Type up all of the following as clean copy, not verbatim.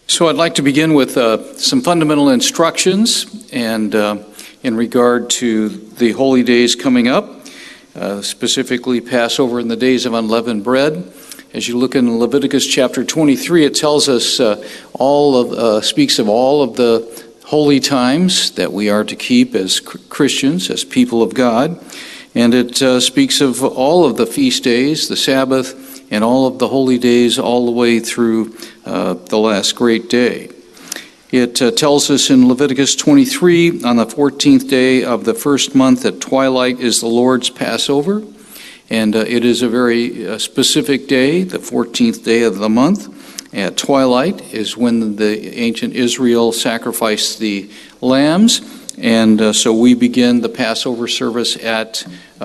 So I'd like to begin with some fundamental instructions and in regard to the holy days coming up, specifically Passover and the days of unleavened bread. As you look in Leviticus chapter 23, it tells us speaks of all of the holy times that we are to keep as Christians, as people of God. And it speaks of all of the feast days, the Sabbath, and all of the holy days all the way through the last great day. It tells us in Leviticus 23, on the 14th day of the first month at twilight is the Lord's Passover. And it is a very specific day, the 14th day of the month. At twilight is when the ancient Israel sacrificed the lambs. And so we begin the Passover service at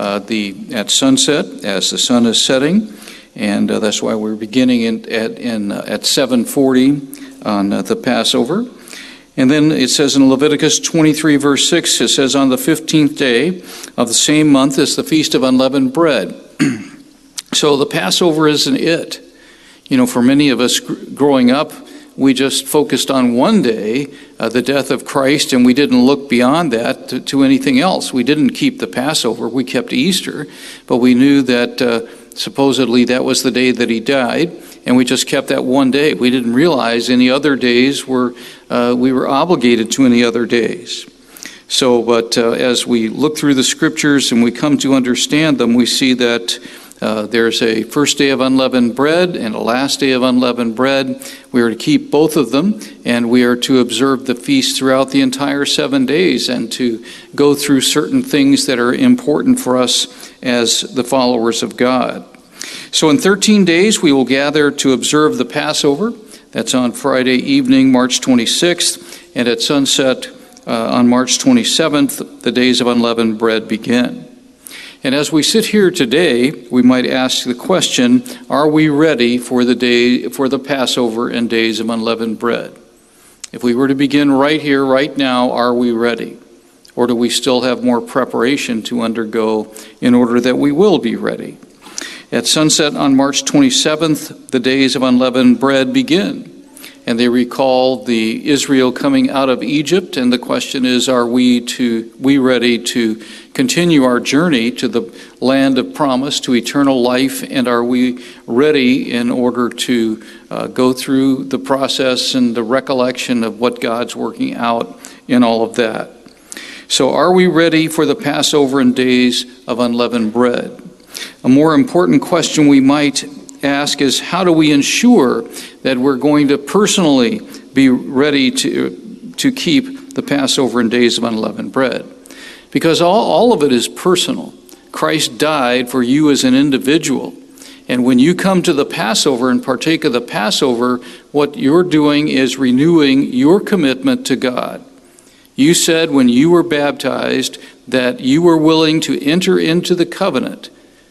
sunset as the sun is setting. And that's why we're beginning at 7:40 on the Passover. And then it says in Leviticus 23, verse 6, it says, on the 15th day of the same month is the Feast of Unleavened Bread. So the Passover isn't it. You know, for many of us growing up, we just focused on one day, the death of Christ, and we didn't look beyond that to anything else. We didn't keep the Passover. We kept Easter, but we knew that supposedly that was the day that he died, and we just kept that one day. We didn't realize any other days we were obligated to any other days. So, but as we look through the scriptures and we come to understand them, we see that there's a first day of unleavened bread and a last day of unleavened bread. We are to keep both of them, and we are to observe the feast throughout the entire 7 days and to go through certain things that are important for us as the followers of God. So in 13 days, we will gather to observe the Passover. That's on Friday evening, March 26th, and at sunset on March 27th, the days of unleavened bread begin. And as we sit here today, we might ask the question, are we ready for the Passover and days of unleavened bread? If we were to begin right here, right now, are we ready? Or do we still have more preparation to undergo in order that we will be ready? At sunset on March 27th, the days of unleavened bread begin. And they recall the Israel coming out of Egypt, and the question is, are we ready to continue our journey to the land of promise, to eternal life, and are we ready in order to go through the process and the recollection of what God's working out in all of that? So are we ready for the Passover and days of unleavened bread? A more important question we might ask is, how do we ensure that we're going to personally be ready to keep the Passover and days of unleavened bread? Because all of it is personal. Christ died for you as an individual. And when you come to the Passover and partake of the Passover, what you're doing is renewing your commitment to God. You said when you were baptized that you were willing to enter into the covenant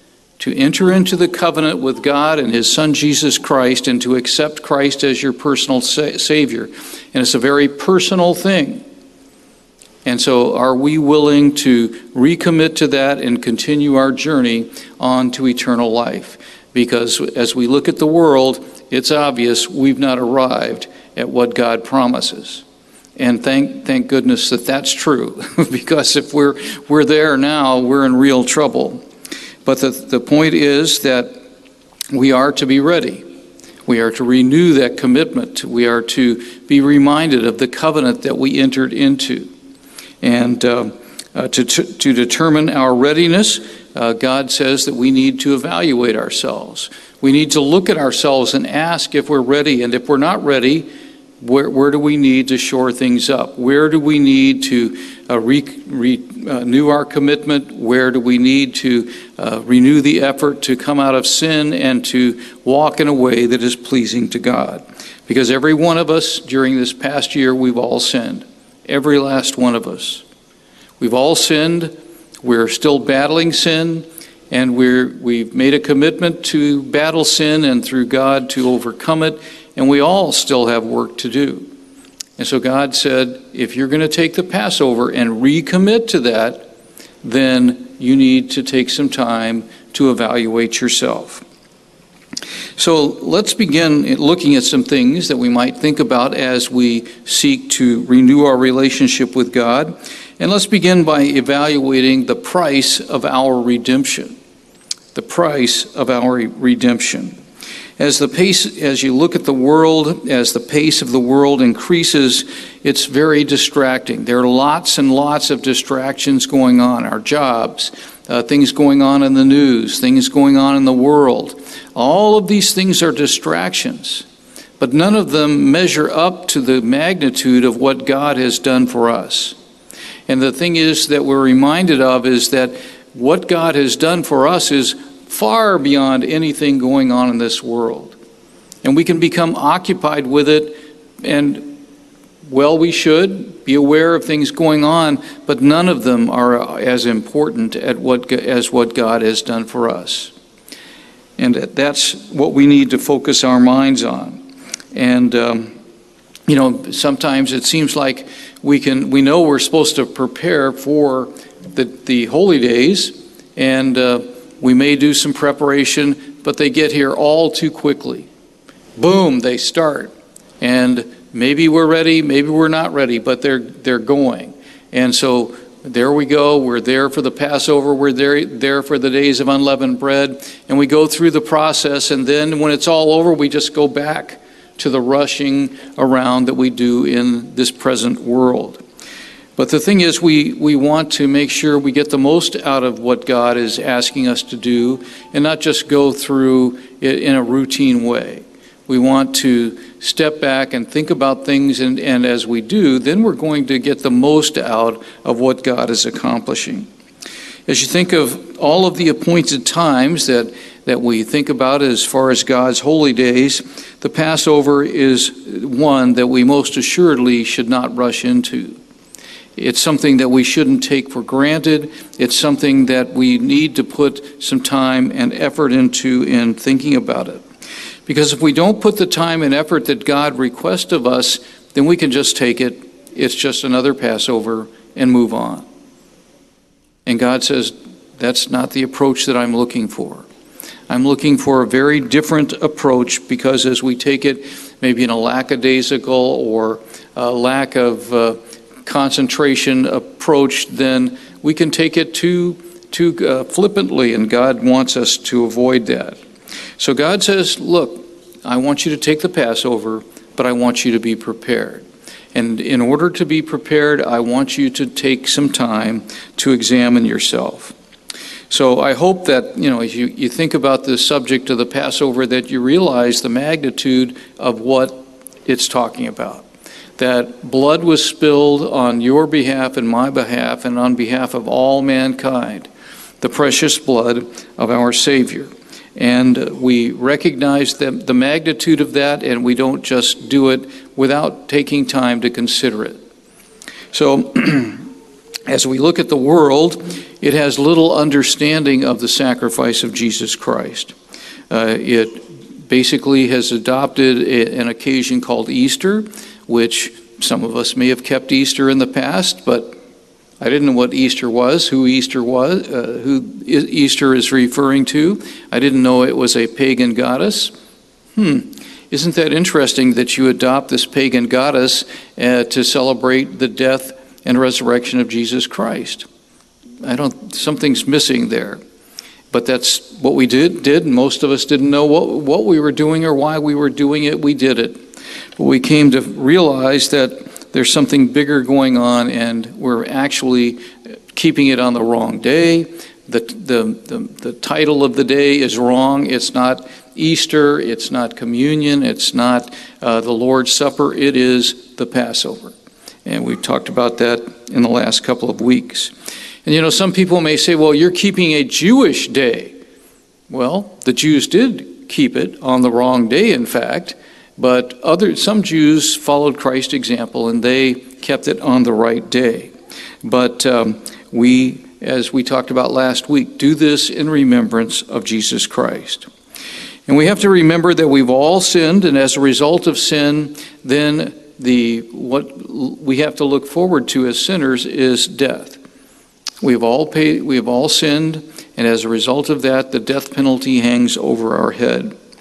with God and his Son Jesus Christ, and to accept Christ as your personal Savior. And it's a very personal thing. And so are we willing to recommit to that and continue our journey on to eternal life? Because as we look at the world, it's obvious we've not arrived at what God promises. And thank goodness that that's true, because if we're there now, we're in real trouble. But the point is that we are to be ready. We are to renew that commitment. We are to be reminded of the covenant that we entered into. And to determine our readiness, God says that we need to evaluate ourselves. We need to look at ourselves and ask if we're ready. And if we're not ready, where do we need to shore things up? Where do we need to renew our commitment? Where do we need to renew the effort to come out of sin and to walk in a way that is pleasing to God? Because every one of us during this past year, we've all sinned. Every last one of us. We've all sinned. We're still battling sin, and we've made a commitment to battle sin and through God to overcome it. And we all still have work to do. And so God said, if you're going to take the Passover and recommit to that, then you need to take some time to evaluate yourself. So let's begin looking at some things that we might think about as we seek to renew our relationship with God. And let's begin by evaluating the price of our redemption. The price of our redemption. As you look at the world, as the pace of the world increases, it's very distracting. There are lots and lots of distractions going on. Our jobs, things going on in the news, things going on in the world. All of these things are distractions, but none of them measure up to the magnitude of what God has done for us. And the thing is that we're reminded of is that what God has done for us is far beyond anything going on in this world. And we can become occupied with it, and well, we should be aware of things going on, but none of them are as important as what God has done for us. And that's what we need to focus our minds on. And sometimes it seems like we know we're supposed to prepare for the holy days, and we may do some preparation, but they get here all too quickly. Boom, they start. And maybe we're ready, maybe we're not ready, but they're going. And so there we go. We're there for the Passover. We're there for the days of unleavened bread. And we go through the process, and then when it's all over, we just go back to the rushing around that we do in this present world. But the thing is, we want to make sure we get the most out of what God is asking us to do and not just go through it in a routine way. We want to step back and think about things, and as we do, then we're going to get the most out of what God is accomplishing. As you think of all of the appointed times that we think about as far as God's holy days, the Passover is one that we most assuredly should not rush into. It's something that we shouldn't take for granted. It's something that we need to put some time and effort into in thinking about it. Because if we don't put the time and effort that God requests of us, then we can just take it. It's just another Passover and move on. And God says, that's not the approach that I'm looking for. I'm looking for a very different approach, because as we take it maybe in a lackadaisical or a lack of concentration approach, then we can take it too flippantly, and God wants us to avoid that. So God says, look, I want you to take the Passover, but I want you to be prepared. And in order to be prepared, I want you to take some time to examine yourself. So I hope that, as you think about the subject of the Passover, that you realize the magnitude of what it's talking about. That blood was spilled on your behalf and my behalf and on behalf of all mankind, the precious blood of our Savior. And we recognize the magnitude of that, and we don't just do it without taking time to consider it. So as we look at the world, it has little understanding of the sacrifice of Jesus Christ. It basically has adopted an occasion called Easter, which some of us may have kept Easter in the past, but I didn't know what Easter was, who Easter is referring to. I didn't know it was a pagan goddess. Isn't that interesting that you adopt this pagan goddess to celebrate the death and resurrection of Jesus Christ? Something's missing there. But that's what we did, and most of us didn't know what we were doing or why we were doing it. We did it. But we came to realize that there's something bigger going on, and we're actually keeping it on the wrong day. The title of the day is wrong. It's not Easter. It's not communion. It's not the Lord's Supper. It is the Passover. And we've talked about that in the last couple of weeks. And some people may say, well, you're keeping a Jewish day. Well, the Jews did keep it on the wrong day, in fact. But some Jews followed Christ's example, and they kept it on the right day. But we, as we talked about last week, do this in remembrance of Jesus Christ. And we have to remember that we've all sinned, and as a result of sin, then what we have to look forward to as sinners is death. We have all sinned, and as a result of that, the death penalty hangs over our head.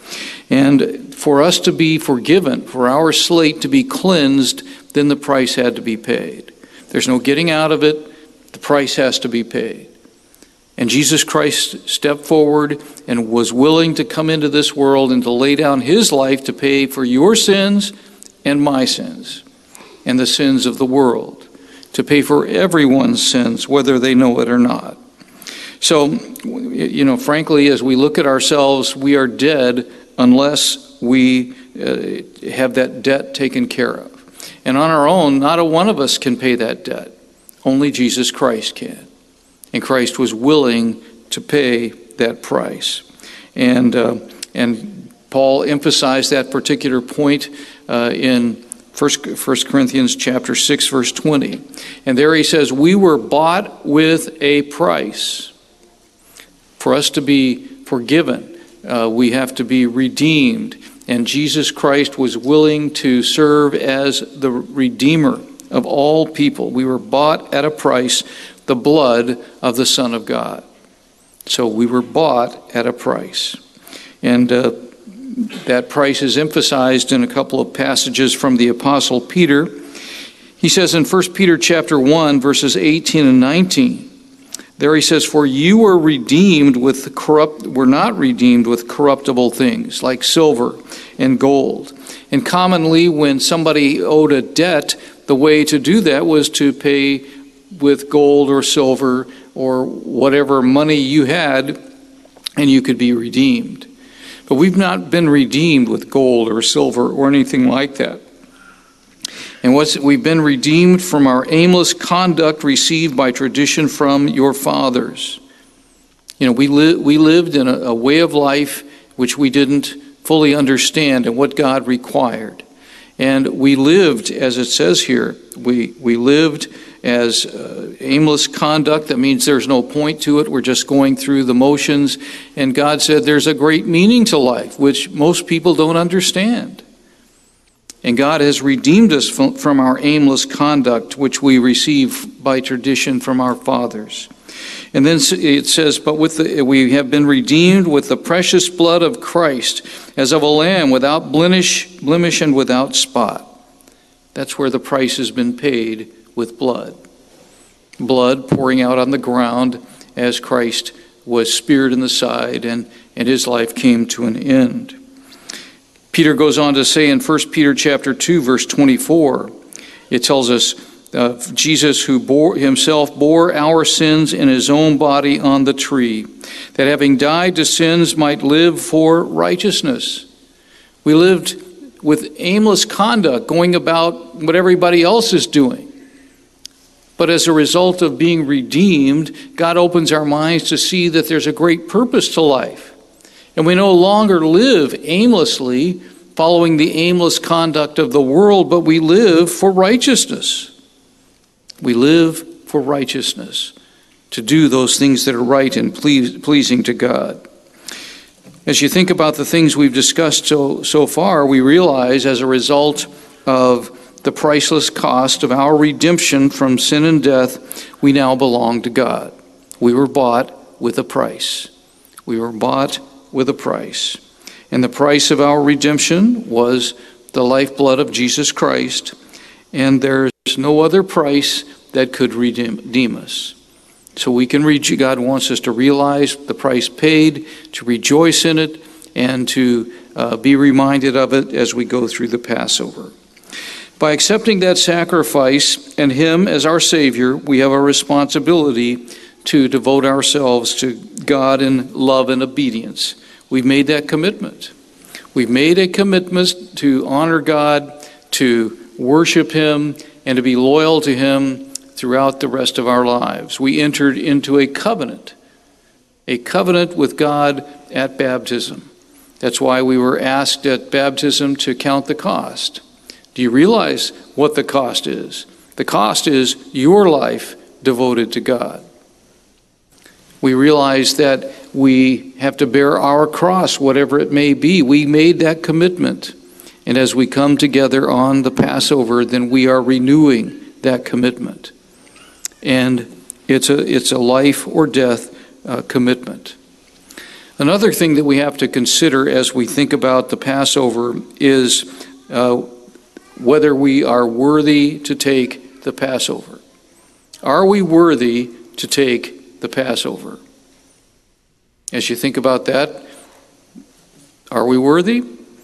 And for us to be forgiven, for our slate to be cleansed, then the price had to be paid. There's no getting out of it. The price has to be paid. And Jesus Christ stepped forward and was willing to come into this world and to lay down his life to pay for your sins and my sins and the sins of the world, to pay for everyone's sins, whether they know it or not. So, frankly, as we look at ourselves, we are dead unless we have that debt taken care of. And on our own, not a one of us can pay that debt. Only Jesus Christ can. And Christ was willing to pay that price. And Paul emphasized that particular point in 1 Corinthians chapter 6, verse 20. And there he says, we were bought with a price. For us to be forgiven, we have to be redeemed. And Jesus Christ was willing to serve as the Redeemer of all people. We were bought at a price, the blood of the Son of God. So we were bought at a price. And that price is emphasized in a couple of passages from the Apostle Peter. He says in 1 Peter chapter 1, verses 18 and 19, there he says, for you were redeemed were not redeemed with corruptible things like silver and gold. And commonly when somebody owed a debt, the way to do that was to pay with gold or silver or whatever money you had, and you could be redeemed. But we've not been redeemed with gold or silver or anything like that. And we've been redeemed from our aimless conduct received by tradition from your fathers. We lived in a way of life which we didn't fully understand and what God required. And we lived, as it says here, we lived as aimless conduct. That means there's no point to it. We're just going through the motions. And God said there's a great meaning to life, which most people don't understand. And God has redeemed us from our aimless conduct, which we receive by tradition from our fathers. And then it says, but we have been redeemed with the precious blood of Christ, as of a lamb without blemish and without spot. That's where the price has been paid, with blood. Blood pouring out on the ground as Christ was speared in the side and his life came to an end. Peter goes on to say in 1 Peter chapter 2, verse 24, it tells us, Jesus who himself bore our sins in his own body on the tree, that having died to sins might live for righteousness. We lived with aimless conduct, going about what everybody else is doing. But as a result of being redeemed, God opens our minds to see that there's a great purpose to life. And we no longer live aimlessly, following the aimless conduct of the world, but we live for righteousness. We live for righteousness, to do those things that are right and pleasing to God. As you think about the things we've discussed so far, we realize as a result of the priceless cost of our redemption from sin and death, we now belong to God. We were bought with a price. We were bought with a price. And the price of our redemption was the lifeblood of Jesus Christ. And there's no other price that could redeem us. So we can reach, God wants us to realize the price paid, to rejoice in it, and to be reminded of it as we go through the Passover. By accepting that sacrifice and Him as our Savior, we have a responsibility to devote ourselves to God in love and obedience. We've made that commitment. We've made a commitment to honor God, to worship Him, and to be loyal to Him throughout the rest of our lives. We entered into a covenant with God at baptism. That's why we were asked at baptism to count the cost. Do you realize what the cost is? The cost is your life devoted to God. We realize that we have to bear our cross, whatever it may be. We made that commitment. And as we come together on the Passover, then we are renewing that commitment. And it's a life or death commitment. Another thing that we have to consider as we think about the Passover is whether we are worthy to take the Passover. Are we worthy to take the Passover? As you think about that, are we worthy?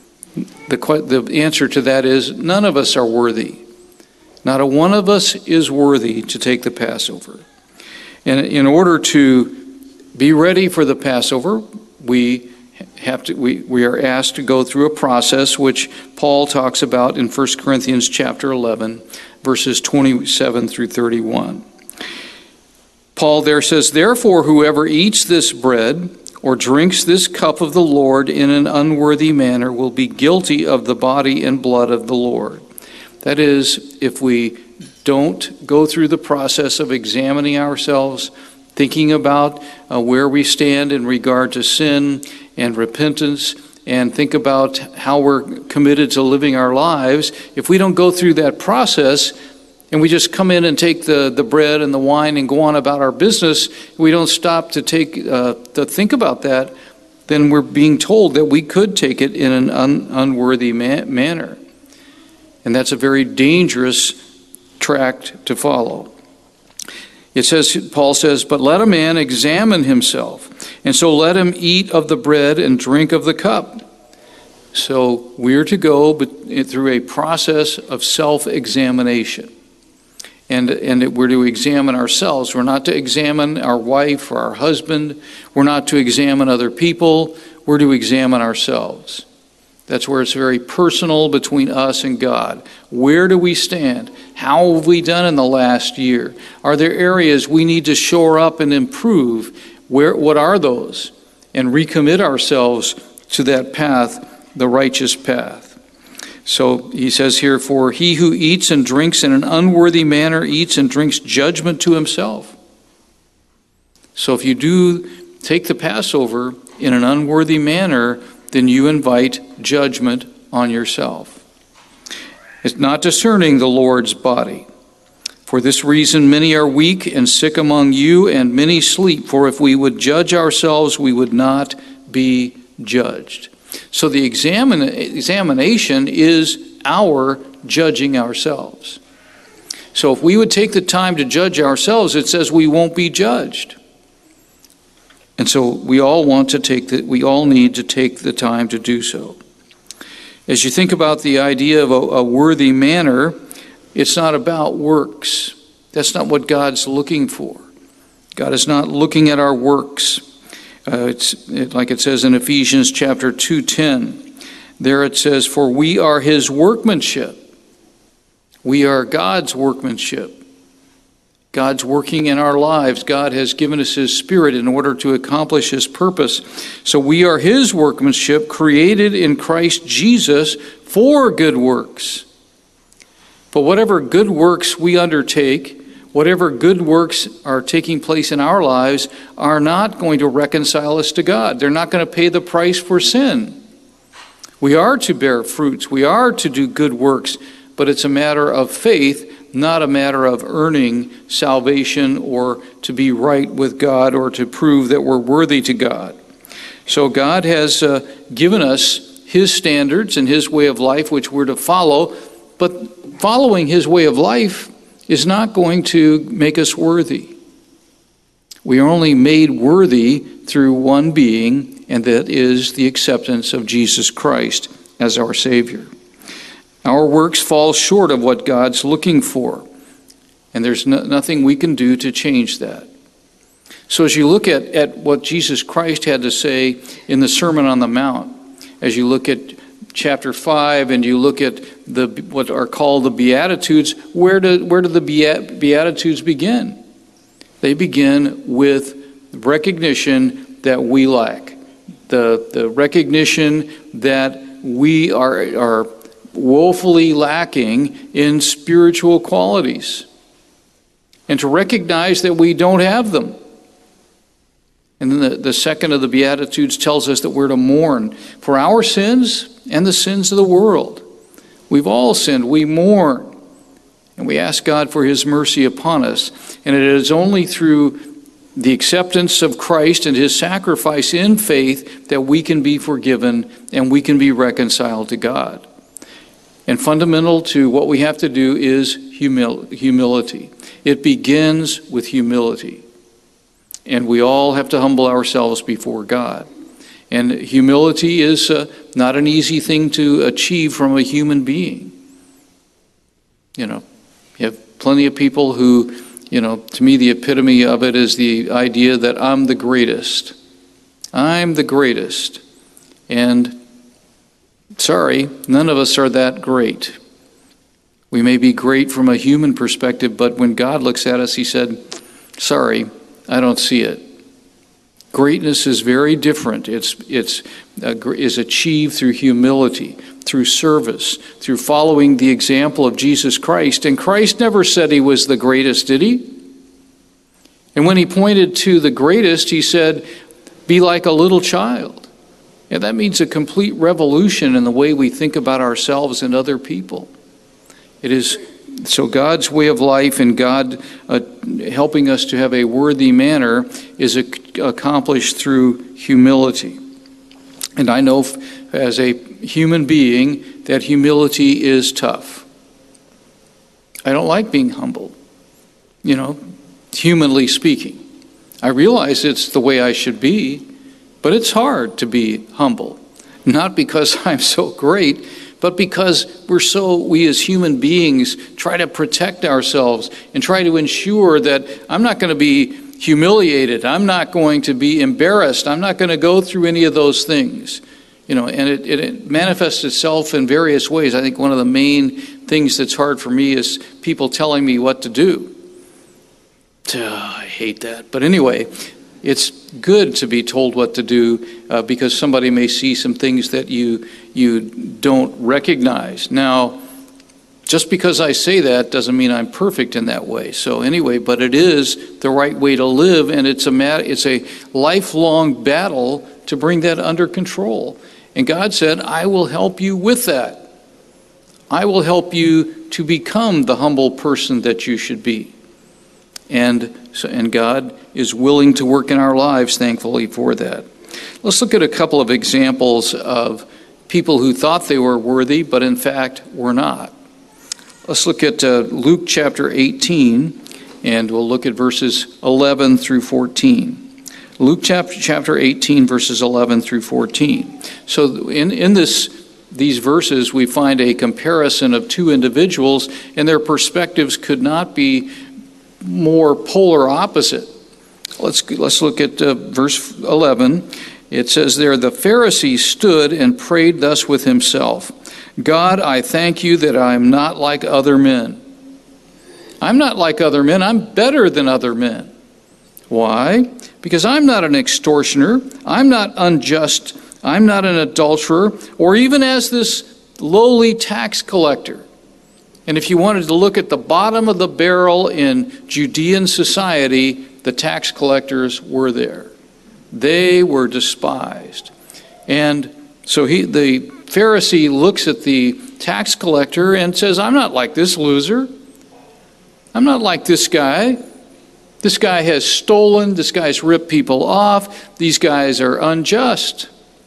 The answer to that is none of us are worthy. Not a one of us is worthy to take the Passover. And in order to be ready for the Passover, we are asked to go through a process which Paul talks about in 1 Corinthians chapter 11, verses 27 through 31. Paul there says, "Therefore, whoever eats this bread or drinks this cup of the Lord in an unworthy manner will be guilty of the body and blood of the Lord." That is, if we don't go through the process of examining ourselves, thinking about where we stand in regard to sin and repentance, and think about how we're committed to living our lives, if we don't go through that process and we just come in and take the bread and the wine and go on about our business, we don't stop to think about that, then we're being told that we could take it in an unworthy manner. And that's a very dangerous track to follow. It says, Paul says, "But let a man examine himself, and so let him eat of the bread and drink of the cup." So we're to go through a process of self-examination. And we're to examine ourselves. We're not to examine our wife or our husband. We're not to examine other people. We're to examine ourselves. That's where it's very personal between us and God. Where do we stand? How have we done in the last year? Are there areas we need to shore up and improve? What are those? And recommit ourselves to that path, the righteous path. So he says here, "For he who eats and drinks in an unworthy manner eats and drinks judgment to himself." So if you do take the Passover in an unworthy manner, then you invite judgment on yourself. It's not discerning the Lord's body. "For this reason many are weak and sick among you, and many sleep. For if we would judge ourselves, we would not be judged." So the examination is our judging ourselves. So if we would take the time to judge ourselves, it says we won't be judged. And so we all need to take the time to do so. As you think about the idea of a worthy manner, it's not about works. That's not what God's looking for. God is not looking at our works. Like it says in Ephesians chapter 2:10. There it says, "For we are his workmanship." We are God's workmanship. God's working in our lives. God has given us his Spirit in order to accomplish his purpose. So we are his workmanship, created in Christ Jesus for good works. But whatever good works we undertake, whatever good works are taking place in our lives, are not going to reconcile us to God. They're not going to pay the price for sin. We are to bear fruits. We are to do good works, but it's a matter of faith, not a matter of earning salvation or to be right with God or to prove that we're worthy to God. So God has given us his standards and his way of life, which we're to follow, but following his way of life is not going to make us worthy. We are only made worthy through one being, and that is the acceptance of Jesus Christ as our Savior. Our works fall short of what God's looking for, and there's nothing we can do to change that. So as you look at what Jesus Christ had to say in the Sermon on the Mount, as you look at chapter 5 and you look at what are called the Beatitudes, where do the Beatitudes begin? They begin with recognition that we lack, the recognition that we are woefully lacking in spiritual qualities, and to recognize that we don't have them. And then the second of the Beatitudes tells us that we're to mourn for our sins and the sins of the world. We've all sinned. We mourn. And we ask God for his mercy upon us. And it is only through the acceptance of Christ and his sacrifice in faith that we can be forgiven and we can be reconciled to God. And fundamental to what we have to do is humility. It begins with humility. And we all have to humble ourselves before God. And humility is not an easy thing to achieve from a human being. You have plenty of people who, to me the epitome of it is the idea that I'm the greatest. I'm the greatest. And sorry, none of us are that great. We may be great from a human perspective, but when God looks at us, he said, sorry, I don't see it. Greatness is very different. Is achieved through humility, through service, through following the example of Jesus Christ. And Christ never said he was the greatest, did he? And when he pointed to the greatest, he said, be like a little child. And that means a complete revolution in the way we think about ourselves and other people. It is so God's way of life and God helping us to have a worthy manner is accomplished through humility. And I know as a human being that humility is tough. I don't like being humble, humanly speaking. I realize it's the way I should be, but it's hard to be humble. Not because I'm so great, but because we as human beings try to protect ourselves and try to ensure that I'm not going to be humiliated. I'm not going to be embarrassed. I'm not going to go through any of those things. And it manifests itself in various ways. I think one of the main things that's hard for me is people telling me what to do. I hate that. But anyway, it's good to be told what to do because somebody may see some things that you don't recognize. Now, just because I say that doesn't mean I'm perfect in that way. So anyway, but it is the right way to live, and it's a lifelong battle to bring that under control. And God said, I will help you with that. I will help you to become the humble person that you should be. And God is willing to work in our lives, thankfully, for that. Let's look at a couple of examples of people who thought they were worthy, but in fact were not. Let's look at Luke chapter 18, and we'll look at verses 11 through 14. Luke chapter 18, verses 11 through 14. So in these verses, we find a comparison of two individuals, and their perspectives could not be more polar opposite. Let's look at verse 11. It says there, the Pharisee stood and prayed thus with himself, God, I thank you that I am not like other men. I'm not like other men. I'm better than other men. Why? Because I'm not an extortioner. I'm not unjust. I'm not an adulterer, or even as this lowly tax collector. And if you wanted to look at the bottom of the barrel in Judean society, the tax collectors were there. They were despised. And so the Pharisee looks at the tax collector and says, I'm not like this loser. I'm not like this guy. This guy has stolen. This guy's ripped people off. These guys are unjust.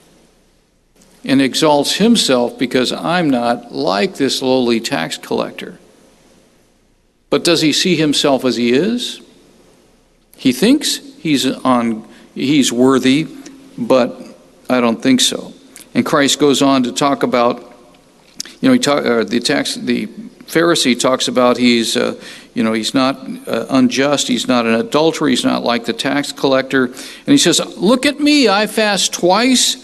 And exalts himself because I'm not like this lowly tax collector. But does he see himself as he is? He thinks he's worthy, but I don't think so. And Christ goes on to talk about, the Pharisee talks about he's not unjust, he's not an adulterer, he's not like the tax collector. And he says, look at me, I fast twice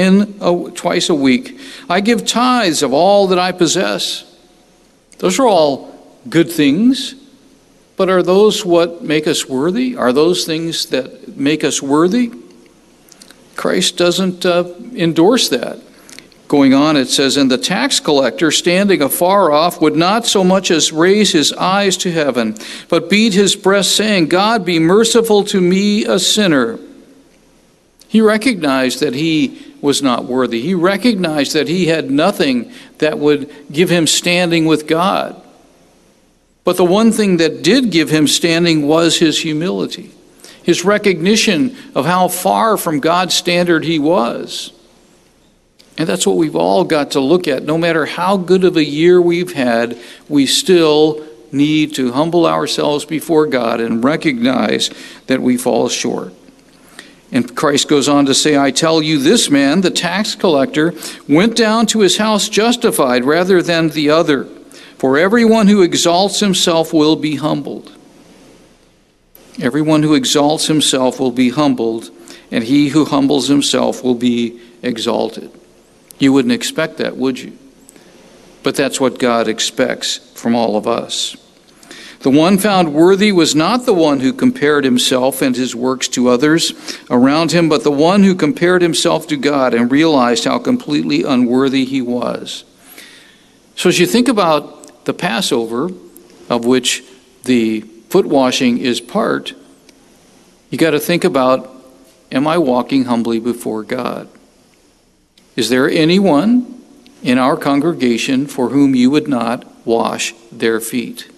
a week. I give tithes of all that I possess. Those are all good things, but are those what make us worthy? Are those things that make us worthy? Christ doesn't endorse that. Going on, it says, and the tax collector, standing afar off, would not so much as raise his eyes to heaven, but beat his breast, saying, God, be merciful to me, a sinner. He recognized that he was not worthy. He recognized that he had nothing that would give him standing with God. But the one thing that did give him standing was his humility. his recognition of how far from God's standard he was. And that's what we've all got to look at. No matter how good of a year we've had, we still need to humble ourselves before God and recognize that we fall short. And Christ goes on to say, I tell you, this man, the tax collector, went down to his house justified rather than the other. For everyone who exalts himself will be humbled. Everyone who exalts himself will be humbled, and he who humbles himself will be exalted. You wouldn't expect that, would you? But that's what God expects from all of us. The one found worthy was not the one who compared himself and his works to others around him, but the one who compared himself to God and realized how completely unworthy he was. So as you think about the Passover, of which the foot washing is part, you got to think about, am I walking humbly before God? Is there anyone in our congregation for whom you would not wash their feet?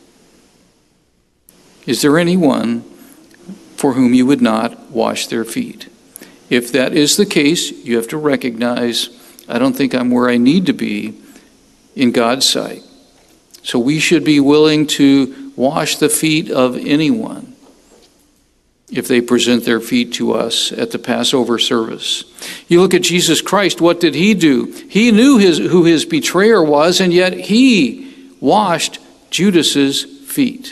Is there anyone for whom you would not wash their feet? If that is the case, you have to recognize, I don't think I'm where I need to be in God's sight. So we should be willing to wash the feet of anyone if they present their feet to us at the Passover service. You look at Jesus Christ, what did he do? He knew who his betrayer was, and yet he washed Judas's feet.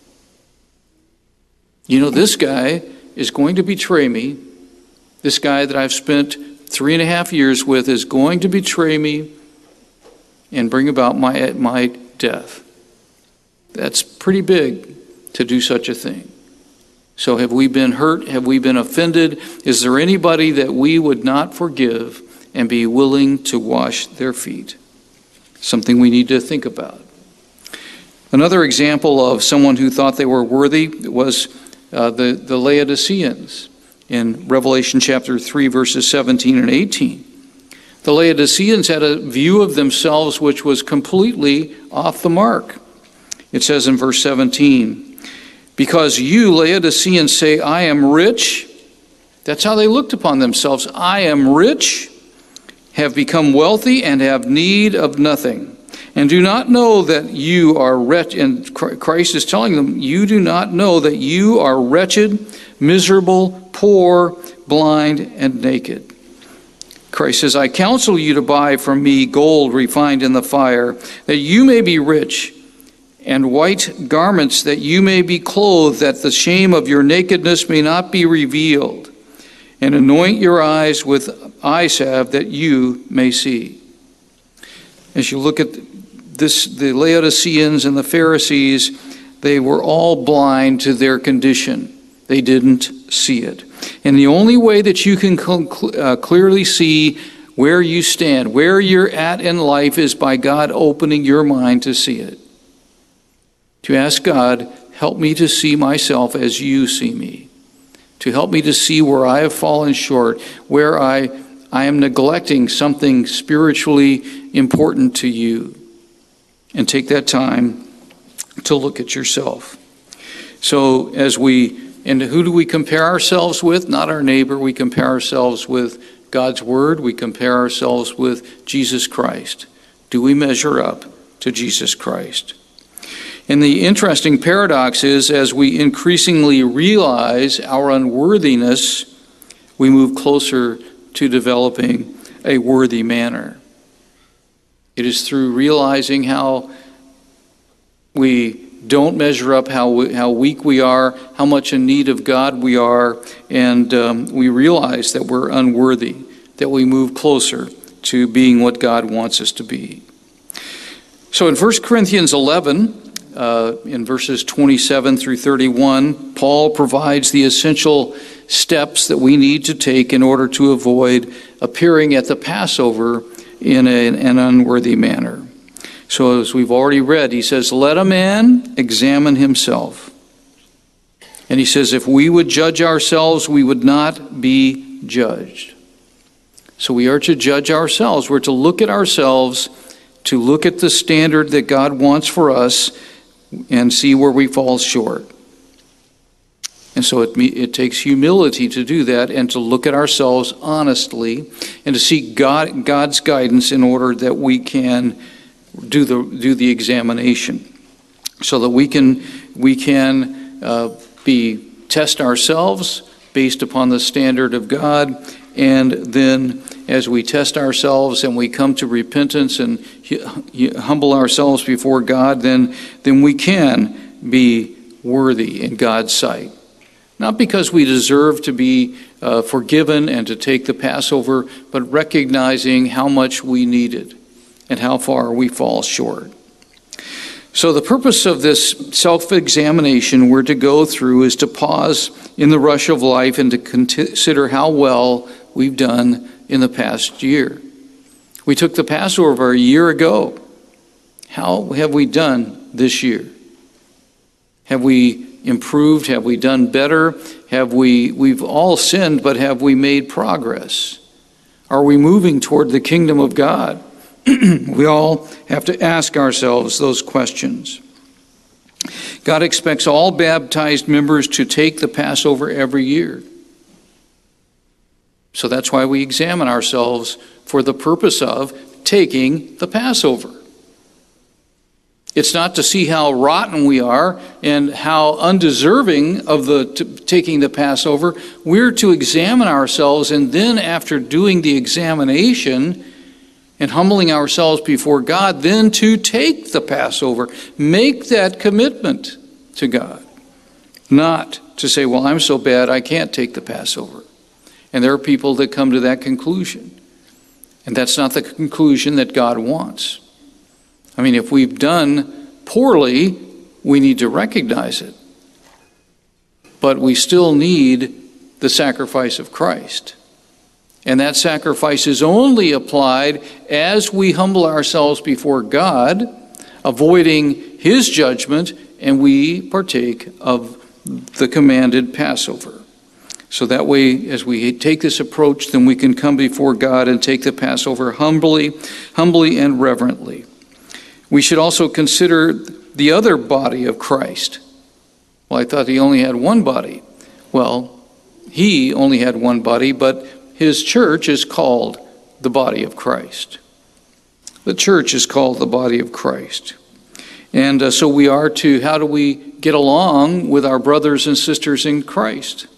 You know, this guy is going to betray me. This guy that I've spent 3.5 years with is going to betray me and bring about my death. That's pretty big to do such a thing. So have we been hurt? Have we been offended? Is there anybody that we would not forgive and be willing to wash their feet? Something we need to think about. Another example of someone who thought they were worthy was the Laodiceans in Revelation chapter 3, verses 17 and 18. The Laodiceans had a view of themselves which was completely off the mark. It says in verse 17, because you, Laodiceans, say, I am rich. That's how they looked upon themselves. I am rich, have become wealthy, and have need of nothing. And do not know that you are wretched. And Christ is telling them, you do not know that you are wretched, miserable, poor, blind, and naked. Christ says, I counsel you to buy from me gold refined in the fire, that you may be rich, and white garments, that you may be clothed, that the shame of your nakedness may not be revealed. And anoint your eyes with eye salve, that you may see. As you look at this, the Laodiceans and the Pharisees, they were all blind to their condition. They didn't see it. And the only way that you can clearly see where you stand, where you're at in life, is by God opening your mind to see it. To ask God, help me to see myself as you see me. To help me to see where I have fallen short, where I am neglecting something spiritually important to you. And take that time to look at yourself. So and who do we compare ourselves with? Not our neighbor. We compare ourselves with God's Word. We compare ourselves with Jesus Christ. Do we measure up to Jesus Christ? And the interesting paradox is, as we increasingly realize our unworthiness, we move closer to developing a worthy manner. It is through realizing how we don't measure up, how weak we are, how much in need of God we are, and we realize that we're unworthy, that we move closer to being what God wants us to be. So in 1 Corinthians 11, in verses 27 through 31, Paul provides the essential steps that we need to take in order to avoid appearing at the Passover in an unworthy manner. So as we've already read, he says, let a man examine himself. And he says, if we would judge ourselves, we would not be judged. So we are to judge ourselves. We're to look at ourselves, to look at the standard that God wants for us, and see where we fall short. And so it takes humility to do that and to look at ourselves honestly and to seek God's guidance in order that we can do the examination, so that we can test ourselves based upon the standard of God. And then as we test ourselves and we come to repentance and humble ourselves before God, then we can be worthy in God's sight. Not because we deserve to be forgiven and to take the Passover, but recognizing how much we need it and how far we fall short. So the purpose of this self-examination we're to go through is to pause in the rush of life and to consider how well we've done in the past year. We took the Passover a year ago. How have we done this year? Have we improved? Have we done better? We've all sinned, but have we made progress? Are we moving toward the kingdom of God? We all have to ask ourselves those questions. God expects all baptized members to take the Passover every year. So that's why we examine ourselves for the purpose of taking the Passover. It's not to see how rotten we are and how undeserving of taking the Passover. We're to examine ourselves, and then after doing the examination and humbling ourselves before God, then to take the Passover. Make that commitment to God. Not to say, well, I'm so bad I can't take the Passover. And there are people that come to that conclusion. And that's not the conclusion that God wants. I mean, if we've done poorly, we need to recognize it. But we still need the sacrifice of Christ. And that sacrifice is only applied as we humble ourselves before God, avoiding His judgment, and we partake of the commanded Passover. So that way, as we take this approach, then we can come before God and take the Passover humbly and reverently. We should also consider the other body of Christ. Well, I thought He only had one body. Well, He only had one body, but His church is called the body of Christ. The church is called the body of Christ. And so we are to, how do we get along with our brothers and sisters in Christ?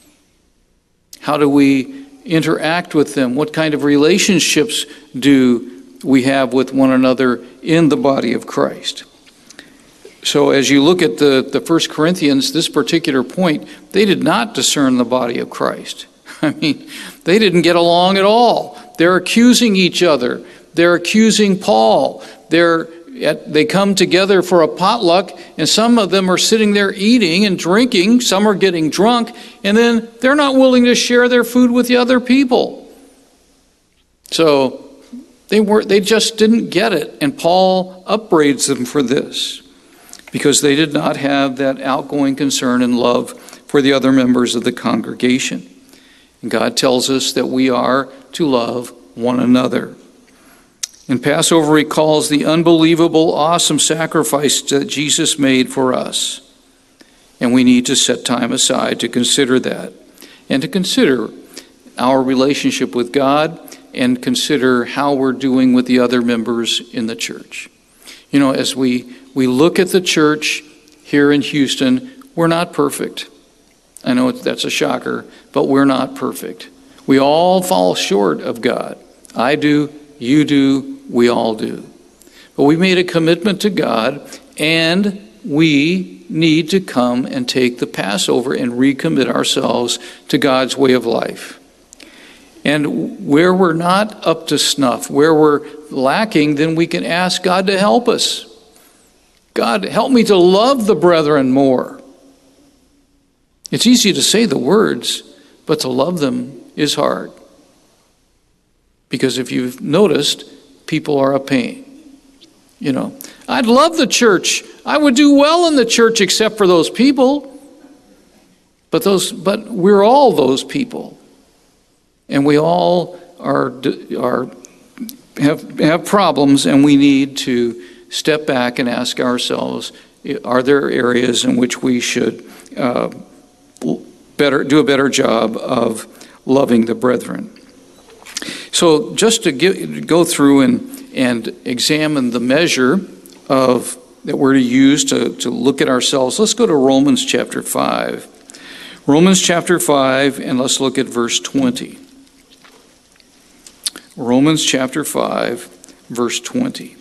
How do we interact with them? What kind of relationships do we have with one another in the body of Christ? So as you look at the 1 Corinthians, this particular point, they did not discern the body of Christ. I mean, they didn't get along at all. They're accusing each other. They're accusing Paul. They come together for a potluck, and some of them are sitting there eating and drinking. Some are getting drunk, and then they're not willing to share their food with the other people. So they just didn't get it, and Paul upbraids them for this because they did not have that outgoing concern and love for the other members of the congregation. And God tells us that we are to love one another. And Passover recalls the unbelievable, awesome sacrifice that Jesus made for us. And we need to set time aside to consider that and to consider our relationship with God and consider how we're doing with the other members in the church. You know, as we look at the church here in Houston, we're not perfect. I know that's a shocker, but we're not perfect. We all fall short of God. I do, you do, we all do. But we made a commitment to God, and we need to come and take the Passover and recommit ourselves to God's way of life. And where we're not up to snuff, where we're lacking, then we can ask God to help us. God, help me to love the brethren more. It's easy to say the words, but to love them is hard. Because if you've noticed, people are a pain. You know, I'd love the church. I would do well in the church except for those people. But we're all those people. And we all have problems, and we need to step back and ask ourselves, are there areas in which we should do a better job of loving the brethren. So just to go through and examine the measure of that we're to use to look at ourselves, let's go to Romans chapter 5. Romans chapter 5, and let's look at verse 20. Romans chapter 5, verse 20.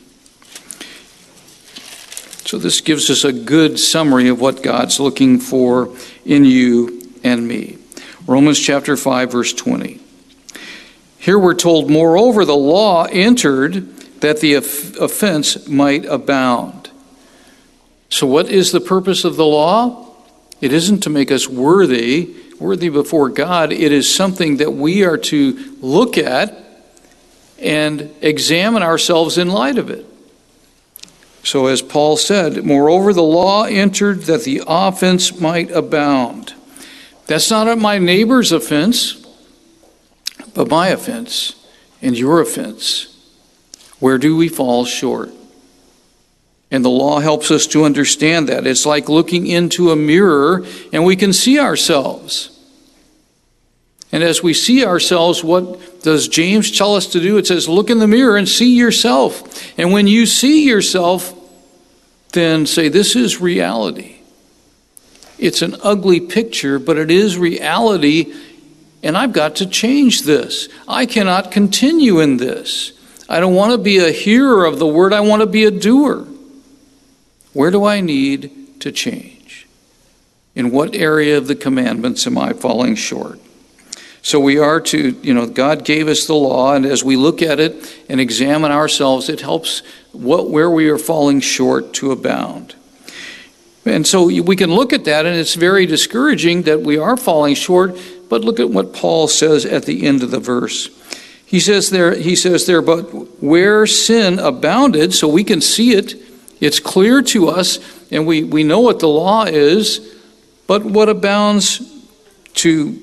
So this gives us a good summary of what God's looking for in you and me. Romans chapter 5, verse 20. Here we're told, moreover, the law entered that the offense might abound. So what is the purpose of the law? It isn't to make us worthy before God. It is something that we are to look at and examine ourselves in light of it. So as Paul said, moreover, the law entered that the offense might abound. That's not my neighbor's offense, but my offense and your offense. Where do we fall short? And the law helps us to understand that. It's like looking into a mirror and we can see ourselves. And as we see ourselves, what does James tell us to do? It says, look in the mirror and see yourself. And when you see yourself, then say, this is reality. It's an ugly picture, but it is reality, and I've got to change this. I cannot continue in this. I don't want to be a hearer of the word. I want to be a doer. Where do I need to change? In what area of the commandments am I falling short? So we are to, God gave us the law, and as we look at it and examine ourselves, it helps where we are falling short to abound. And so we can look at that, and it's very discouraging that we are falling short, but look at what Paul says at the end of the verse. He says there, but where sin abounded, so we can see it, it's clear to us, and we know what the law is, but what abounds to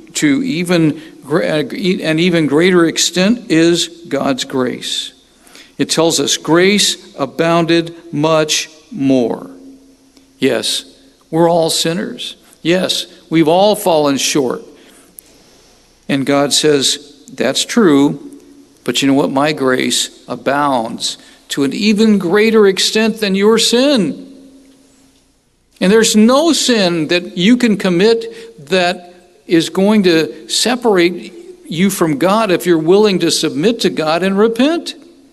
an even greater extent is God's grace. It tells us grace abounded much more. Yes, we're all sinners. Yes, we've all fallen short. And God says, that's true, but you know what? My grace abounds to an even greater extent than your sin. And there's no sin that you can commit that is going to separate you from God if you're willing to submit to God and repent.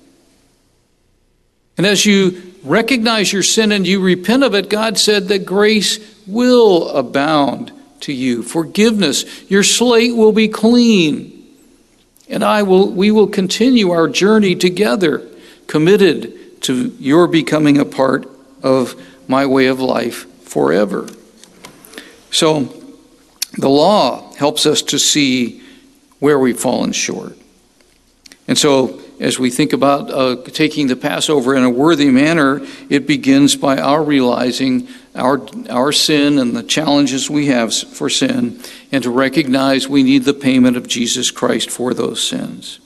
And as you recognize your sin and you repent of it, God said that grace will abound to you. Forgiveness, your slate will be clean. And we will continue our journey together, committed to your becoming a part of my way of life forever. So the law helps us to see where we've fallen short. And so as we think about taking the Passover in a worthy manner, it begins by our realizing our sin and the challenges we have for sin, and to recognize we need the payment of Jesus Christ for those sins.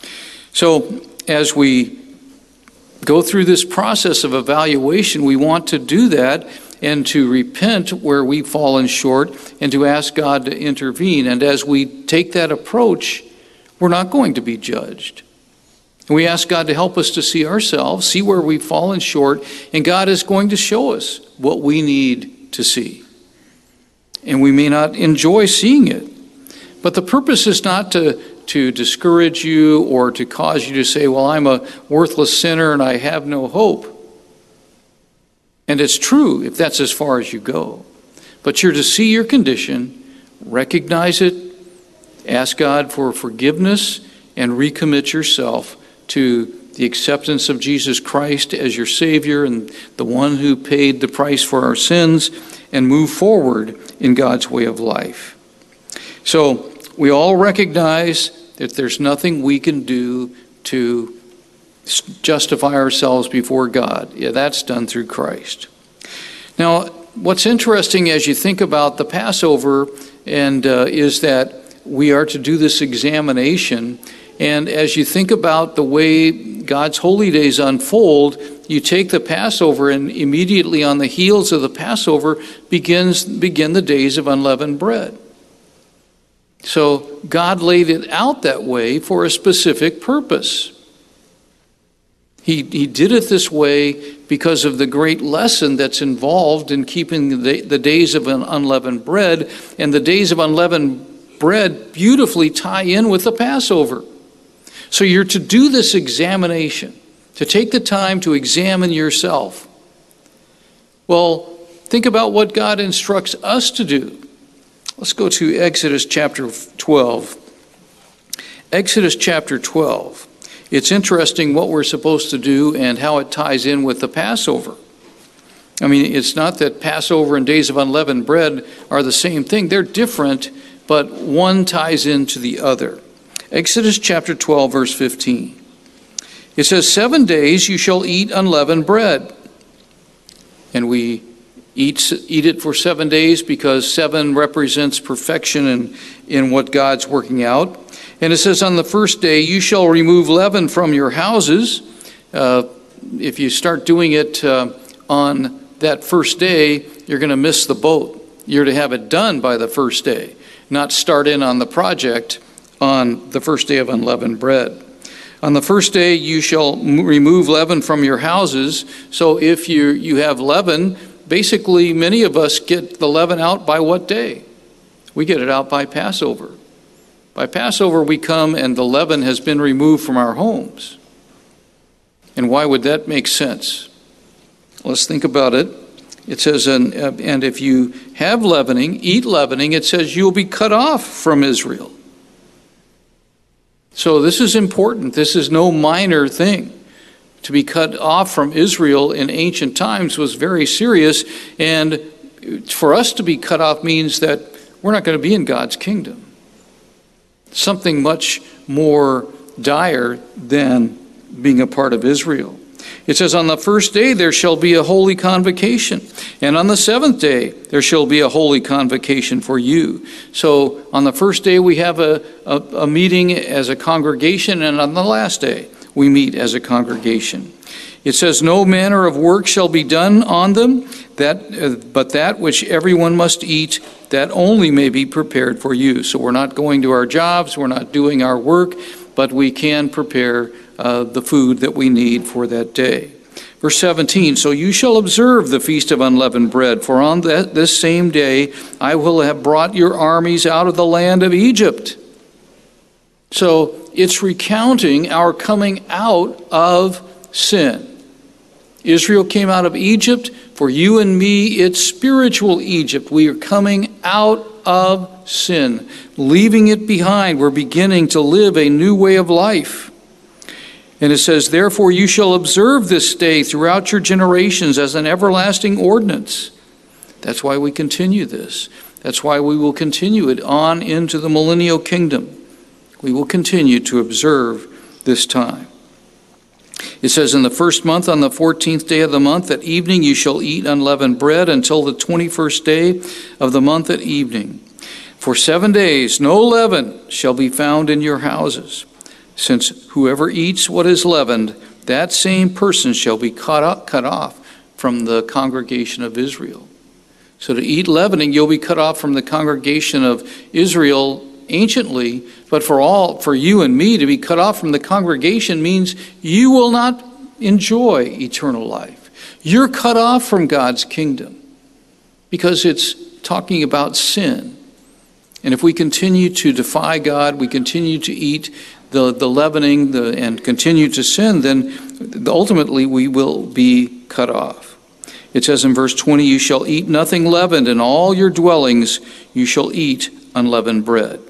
So as we go through this process of evaluation, we want to do that and to repent where we've fallen short and to ask God to intervene. And as we take that approach, we're not going to be judged. We ask God to help us to see ourselves, see where we've fallen short, and God is going to show us what we need to see. And we may not enjoy seeing it, but the purpose is not to discourage you or to cause you to say, well, I'm a worthless sinner and I have no hope. And it's true if that's as far as you go. But you're to see your condition, recognize it, ask God for forgiveness, and recommit yourself to the acceptance of Jesus Christ as your Savior and the one who paid the price for our sins, and move forward in God's way of life. So we all recognize that there's nothing we can do to justify ourselves before God. Yeah, that's done through Christ. Now, what's interesting as you think about the Passover is that we are to do this examination. And as you think about the way God's holy days unfold, you take the Passover, and immediately on the heels of the Passover begin the days of unleavened bread. So God laid it out that way for a specific purpose. He did it this way because of the great lesson that's involved in keeping the days of unleavened bread, and the days of unleavened bread beautifully tie in with the Passover. So you're to do this examination, to take the time to examine yourself. Well, think about what God instructs us to do. Let's go to Exodus chapter 12. Exodus chapter 12. It's interesting what we're supposed to do and how it ties in with the Passover. I mean, it's not that Passover and days of unleavened bread are the same thing. They're different, but one ties into the other. Exodus chapter 12, verse 15. It says, 7 days you shall eat unleavened bread. And we eat it for 7 days because 7 represents perfection in what God's working out. And it says, on the first day you shall remove leaven from your houses. If you start doing it on that first day, you're going to miss the boat. You're to have it done by the first day, not start in on the project on the first day of unleavened bread. On the first day you shall remove leaven from your houses. So if you have leaven, basically many of us get the leaven out by what day? We get it out by Passover. By Passover we come and the leaven has been removed from our homes. And why would that make sense? Let's think about it. It says, and if you have leavening, eat leavening, it says you'll be cut off from Israel. So this is important. This is no minor thing. To be cut off from Israel in ancient times was very serious. And for us to be cut off means that we're not going to be in God's kingdom. Something much more dire than being a part of Israel. It says, on the first day there shall be a holy convocation, and on the 7th day there shall be a holy convocation for you. So on the first day we have a meeting as a congregation, and on the last day we meet as a congregation. It says, no manner of work shall be done on them, but that which everyone must eat, that only may be prepared for you. So we're not going to our jobs, we're not doing our work, but we can prepare the food that we need for that day. Verse 17, so you shall observe the feast of unleavened bread, for on this same day I will have brought your armies out of the land of Egypt. So it's recounting our coming out of sin. Israel came out of Egypt. For you and me, it's spiritual Egypt. We are coming out of sin, leaving it behind. We're beginning to live a new way of life. And it says, therefore you shall observe this day throughout your generations as an everlasting ordinance. That's why we continue this. That's why we will continue it on into the millennial kingdom. We will continue to observe this time. It says, in the first month, on the 14th day of the month, at evening you shall eat unleavened bread until the 21st day of the month at evening. For 7 days no leaven shall be found in your houses. Since whoever eats what is leavened, that same person shall be cut off from the congregation of Israel. So to eat leavening, you'll be cut off from the congregation of Israel anciently, but for you and me to be cut off from the congregation means you will not enjoy eternal life. You're cut off from God's kingdom because it's talking about sin. And if we continue to defy God, we continue to eat the leavening and continue to sin, then ultimately we will be cut off. It says in verse 20, you shall eat nothing leavened, in all your dwellings you shall eat unleavened bread.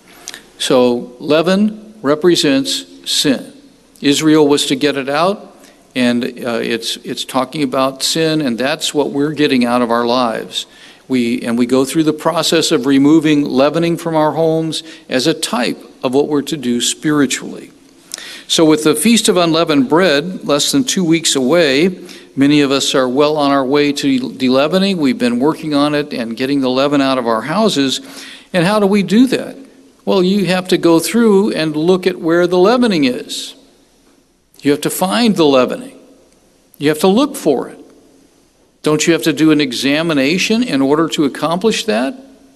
So leaven represents sin. Israel was to get it out, and it's talking about sin, and that's what we're getting out of our lives. We go through the process of removing leavening from our homes as a type of what we're to do spiritually. So with the Feast of Unleavened Bread less than 2 weeks away, many of us are well on our way to deleavening. We've been working on it and getting the leaven out of our houses. And how do we do that? Well, you have to go through and look at where the leavening is. You have to find the leavening. You have to look for it. Don't you have to do an examination in order to accomplish that?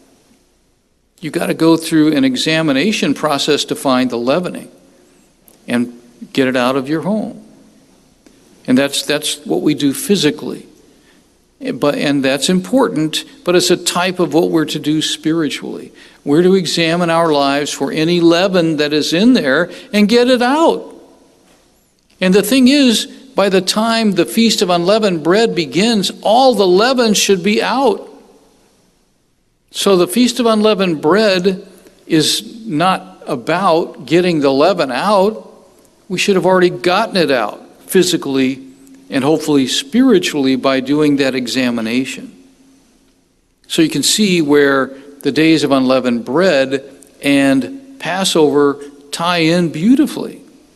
You've got to go through an examination process to find the leavening and get it out of your home. And that's what we do physically. And that's important, but it's a type of what we're to do spiritually. We're to examine our lives for any leaven that is in there and get it out. And the thing is, by the time the Feast of Unleavened Bread begins, all the leaven should be out. So the Feast of Unleavened Bread is not about getting the leaven out. We should have already gotten it out physically and hopefully spiritually by doing that examination. So you can see where the days of unleavened bread and Passover tie in beautifully.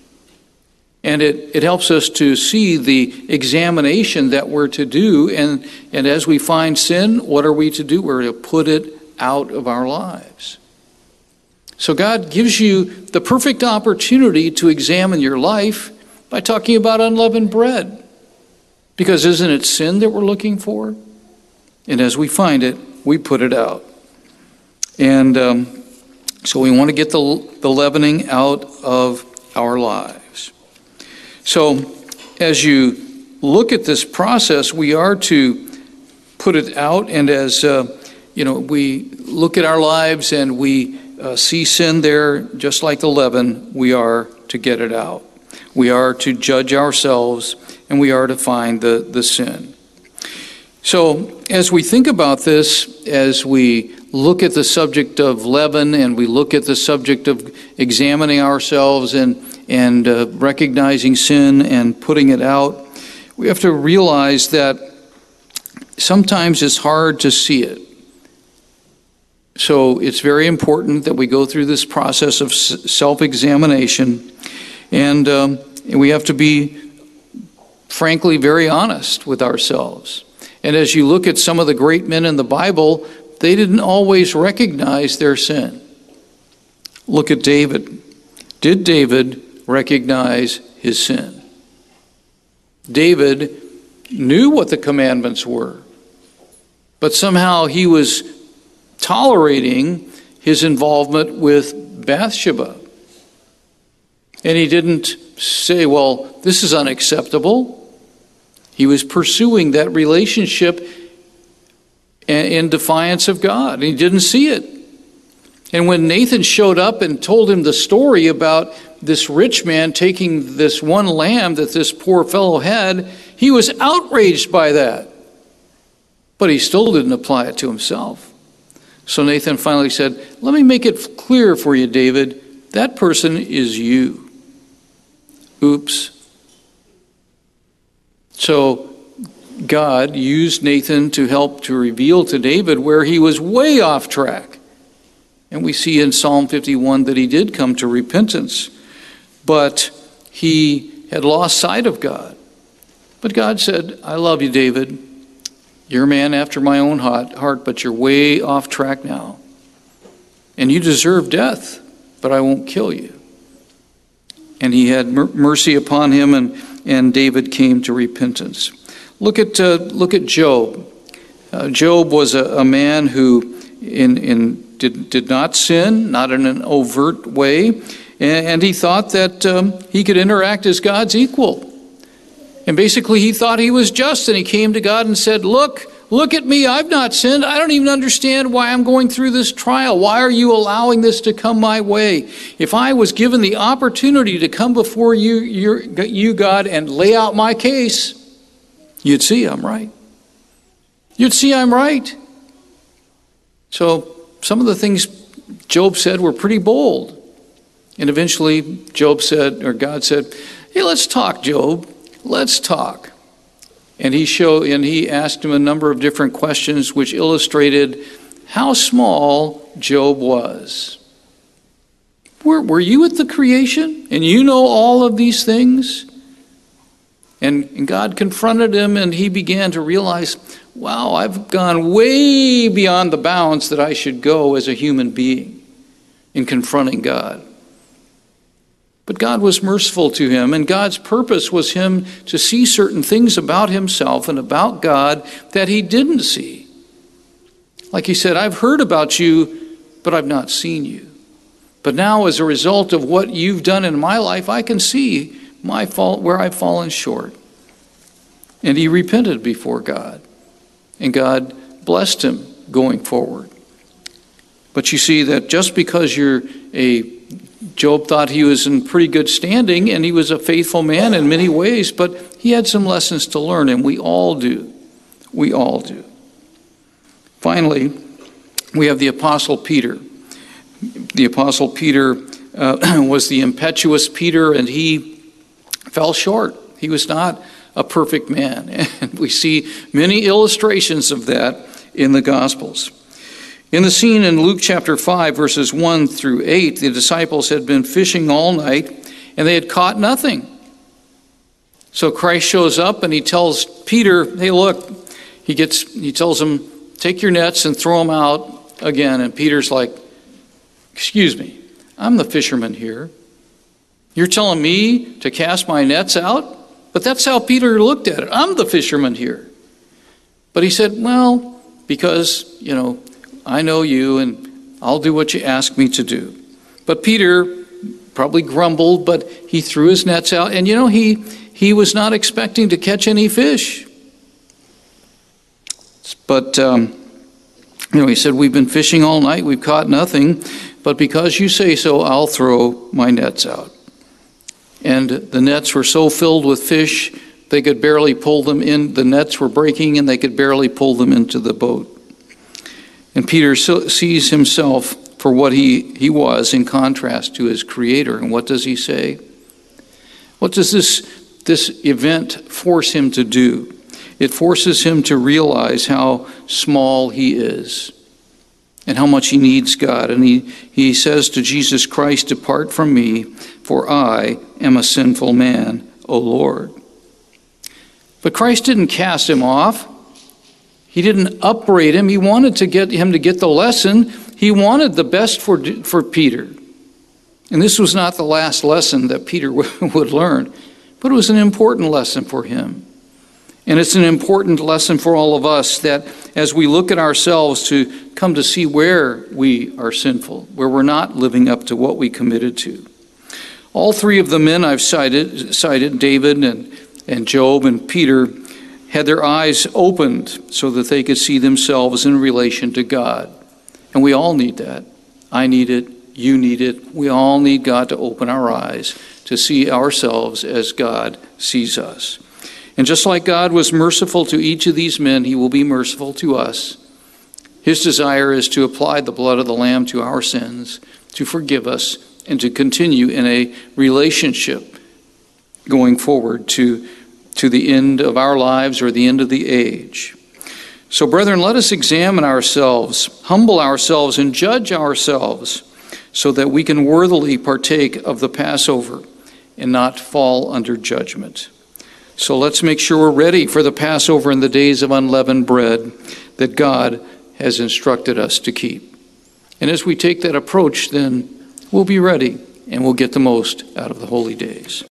And it helps us to see the examination that we're to do. And as we find sin, what are we to do? We're to put it out of our lives. So God gives you the perfect opportunity to examine your life by talking about unleavened bread. Because isn't it sin that we're looking for? And as we find it, we put it out. And so we want to get the leavening out of our lives. So as you look at this process, we are to put it out. And as we look at our lives and we see sin there, just like the leaven, we are to get it out. We are to judge ourselves, and we are to find the sin. So as we think about this, as we look at the subject of leaven, and we look at the subject of examining ourselves and recognizing sin and putting it out, we have to realize that sometimes it's hard to see it. So it's very important that we go through this process of self-examination, and we have to be, frankly, very honest with ourselves. And as you look at some of the great men in the Bible, they didn't always recognize their sin. Look at David. Did David recognize his sin? David knew what the commandments were, but somehow he was tolerating his involvement with Bathsheba. And he didn't say, well, this is unacceptable. He was pursuing that relationship in defiance of God. He didn't see it. And when Nathan showed up and told him the story about this rich man taking this one lamb that this poor fellow had, he was outraged by that. But he still didn't apply it to himself. So Nathan finally said, let me make it clear for you, David. That person is you. Oops. So God used Nathan to help to reveal to David where he was way off track. And we see in Psalm 51 that he did come to repentance, but he had lost sight of God. But God said, I love you, David. You're a man after my own heart, but you're way off track now. And you deserve death, but I won't kill you. And he had mercy upon him, and David came to repentance. Look at Job. Job was a man who did not sin, not in an overt way, and he thought that he could interact as God's equal. And basically he thought he was just, and he came to God and said, Look at me, I've not sinned. I don't even understand why I'm going through this trial. Why are you allowing this to come my way? If I was given the opportunity to come before you, God, and lay out my case, you'd see I'm right. You'd see I'm right. So some of the things Job said were pretty bold. And eventually God said, hey, let's talk, Job. Let's talk. And he asked him a number of different questions which illustrated how small Job was. Were you at the creation? And you know all of these things? And God confronted him, and he began to realize, wow, I've gone way beyond the bounds that I should go as a human being in confronting God. But God was merciful to him, and God's purpose was him to see certain things about himself and about God that he didn't see. Like he said, I've heard about you, but I've not seen you. But now, as a result of what you've done in my life, I can see my fault, where I've fallen short. And he repented before God, and God blessed him going forward. But you see that just because Job thought he was in pretty good standing, and he was a faithful man in many ways, but he had some lessons to learn, and we all do. We all do. Finally, we have the Apostle Peter. The Apostle Peter was the impetuous Peter, and he fell short. He was not a perfect man. And we see many illustrations of that in the Gospels. In the scene in Luke chapter 5, verses 1 through 8, the disciples had been fishing all night, and they had caught nothing. So Christ shows up, and he tells Peter, hey, look, he tells him, take your nets and throw them out again. And Peter's like, excuse me, I'm the fisherman here. You're telling me to cast my nets out? But that's how Peter looked at it. I'm the fisherman here. But he said, well, because, I know you, and I'll do what you ask me to do. But Peter probably grumbled, but he threw his nets out. And, he was not expecting to catch any fish. But, he said, we've been fishing all night. We've caught nothing. But because you say so, I'll throw my nets out. And the nets were so filled with fish, they could barely pull them in. The nets were breaking, and they could barely pull them into the boat. And Peter sees himself for what he was in contrast to his Creator. And what does he say? What does this event force him to do? It forces him to realize how small he is and how much he needs God. And he says to Jesus Christ, depart from me, for I am a sinful man, O Lord. But Christ didn't cast him off. He didn't upbraid him. He wanted to get him to get the lesson. He wanted the best for Peter. And this was not the last lesson that Peter would learn, but it was an important lesson for him. And it's an important lesson for all of us that as we look at ourselves to come to see where we are sinful, where we're not living up to what we committed to. All three of the men I've cited, David and Job and Peter, had their eyes opened so that they could see themselves in relation to God. And we all need that. I need it. You need it. We all need God to open our eyes to see ourselves as God sees us. And just like God was merciful to each of these men, he will be merciful to us. His desire is to apply the blood of the Lamb to our sins, to forgive us, and to continue in a relationship going forward to the end of our lives or the end of the age. So, brethren, let us examine ourselves, humble ourselves, and judge ourselves so that we can worthily partake of the Passover and not fall under judgment. So let's make sure we're ready for the Passover and the days of unleavened bread that God has instructed us to keep. And as we take that approach, then we'll be ready and we'll get the most out of the holy days.